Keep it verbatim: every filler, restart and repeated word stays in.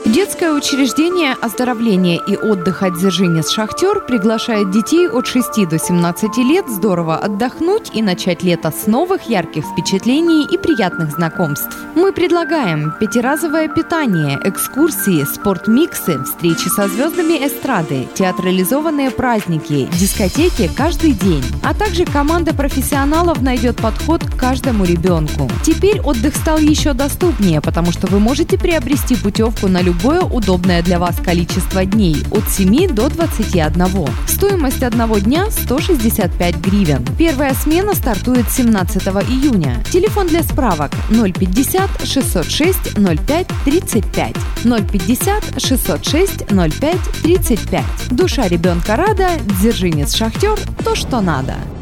Детское учреждение оздоровления и отдыха «Дзержинец Шахтер» приглашает детей от шести до семнадцати лет здорово отдохнуть и начать лето с новых ярких впечатлений и приятных знакомств. Мы предлагаем пятиразовое питание, экскурсии, спортмиксы, встречи со звездами эстрады, театрализованные праздники, дискотеки каждый день. А также команда профессионалов найдет подход к каждому ребенку. Теперь отдых стал еще доступнее, потому что вы можете приобрести путевку на любое удобное для вас количество дней от семи до двадцати одного. Стоимость одного дня сто шестьдесят пять гривен. Первая смена стартует семнадцатого июня. Телефон для справок ноль пятьдесят шестьсот шесть ноль пять тридцать пять. ноль пятьдесят шестьсот шесть ноль пять тридцать пять. Душа ребенка рада, Дзержинец Шахтер – то, что надо.